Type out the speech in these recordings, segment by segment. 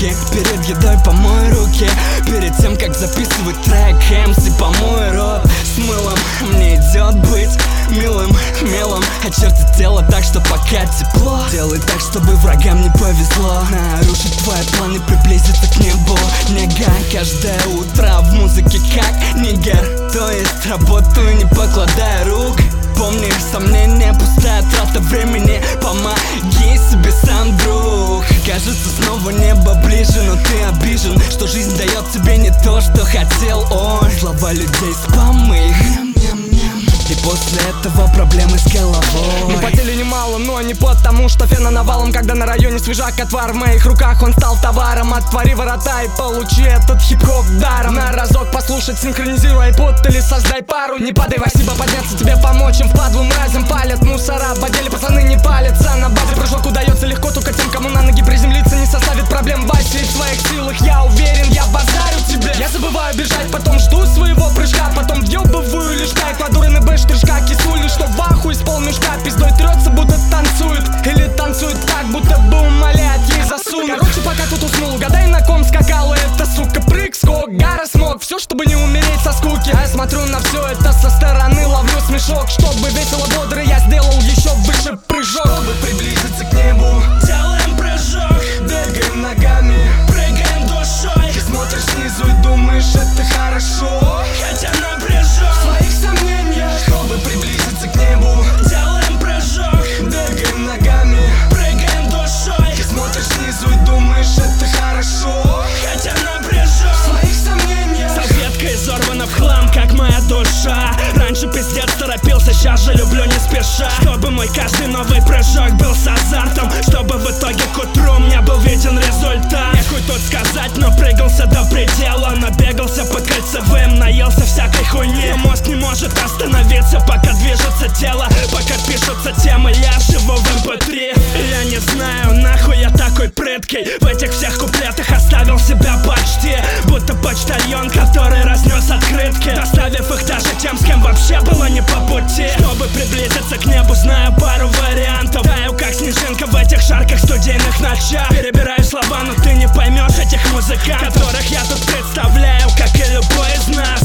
руки. Перед едой помой руки, перед тем как записывать трек. МС помой рот с мылом. Мне идет быть милым, милым. Очертить тело так, что пока тепло. Делай так, чтобы врагам не повезло. Нарушить твои планы, приблизиться к небу. Нега каждое утро в музыке как нигер. То есть работаю, не покладая рук. Помни, сомнения, пустая трата времени. Помоги себе сам, друг. Кажется, снова небо ближе, но ты обижен, что жизнь дает тебе не то, что хотел. Ой, слова людей спамы их. И после этого проблемы с головой. Мы потели немало, но не потому, что фена навалом. Когда на районе свежак отвар в моих руках, он стал товаром. Отвори ворота и получи этот хип-хоп даром. На разок послушать, синхронизируй айпод или создай пару. Не падай, спасибо, подняться тебе помочь. Им впадлу мразям палят мусора. В отделе пацаны не палятся. На базе прыжок удается легко только тем, кому на ноги приземлиться не составит проблем. Вася, в своих силах я уверен, я базарю тебе. Я забываю бежать, потом жду своего прыжка. Потом въебываю лишь кайф, кладуры на штырьшка, кисули, что в аху из полмешка. Пиздой трется, будто танцует. Или танцует так, будто бы умоляет ей засунуть. Короче, пока тут уснул, угадай, на ком скакала эта сука. Прыг, скок, гора, смог. Все, чтобы не умереть со скуки. А я смотрю на все это со стороны, ловлю смешок. Чтобы весело, бодро я сделал еще выше прыжок. Чтобы приблизиться к небу, делаем прыжок. Бегаем ногами, прыгаем душой. Ты смотришь снизу и думаешь, это хорошо. Хотя напряжен в своих сомнениях. Чтобы приблизиться к небу, делаем прыжок. Бегаем ногами, прыгаем душой. Ты смотришь снизу и думаешь, это хорошо. Хотя напряжен в своих сомнениях. Салфетка изорвана в хлам, как моя душа. Раньше пиздец торопился, сейчас же люблю не спеша. Чтобы мой каждый новый прыжок был с азартом. Чтобы в итоге к утру у меня был виден результат. Я хуй тут сказать, но прыгался до предела. Набегался по кольцевым, наелся всякой хуйни. Но мозг не может остановиться, пока движется тело. Пока пишутся темы, я живу в MP3. Я не знаю, нахуй я такой прыткий. В этих всех куплетах оставил себя почти будто почтальон, который разнес открытки, оставив их даже тем, с кем вообще было не по пути. Чтобы приблизиться к небу, знаю пару вариантов. Таю как снежинка в этих жарких студийных ночах. Перебираю слова, но ты не поймешь этих музыкантов, которых я тут представляю, как и любой из нас.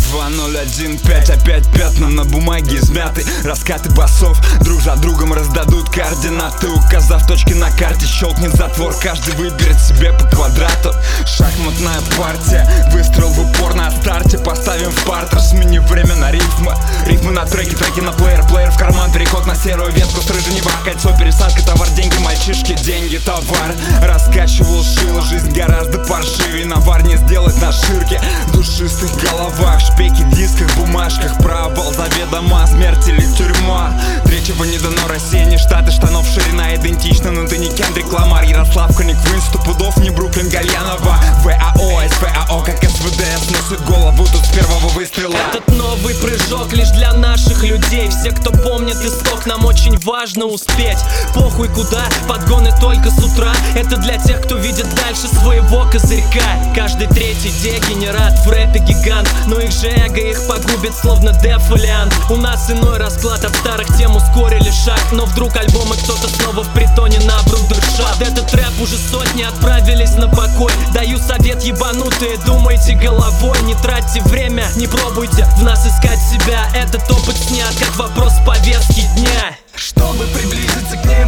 2015, опять пятна на бумаге измяты. Раскаты басов друг за другом раздадут координаты. Указав точки на карте, щелкнет затвор. Каждый выберет себе по квадрату. Шахматная партия, выстрел в упор на старте. Поставим в партер, смени время на рифмы. Рифмы на треки, треки на плеер. Плеер в карман, переход на серую ветку. Стрижи Нева, кольцо, пересадка, товар, деньги, мальчишки, деньги, товар. Раскачивал шило, жизнь гораздо паршивее. Навар не сделать на ширке, в душистых головах. Шпеки, дисках, бумажках. Провал заведомо, смерть или тюрьма. Третьего не дано, Россия не штаты. Штанов ширина идентична, но ты не Кендрик Ламар. Ярослав Коник-Вин, 100 пудов, не Бруклин Гальянова. ВАО, СВАО, как СВД. Сносит голову тут с первого выстрела. Этот новый прыжок лишь для наших людей. Все, кто помнит исток, нам очень важно успеть. Похуй куда, подгоны только с утра. Это для тех, кто видит дальше своего козырька. Каждый третий дегенерат в рэпе гигант, но их же эго их погубит, словно дефолиант. У нас иной расклад, от старых тем ускорили шаг. Но вдруг альбомы кто-то снова в притоне на брудершафт. Этот рэп уже сотни отправились на покой. Даю совет, ебанутые, думайте головой. Не тратьте время, не пробуйте в нас искать себя. Этот опыт снят, как вопрос повестки дня. Чтобы приблизиться к ней,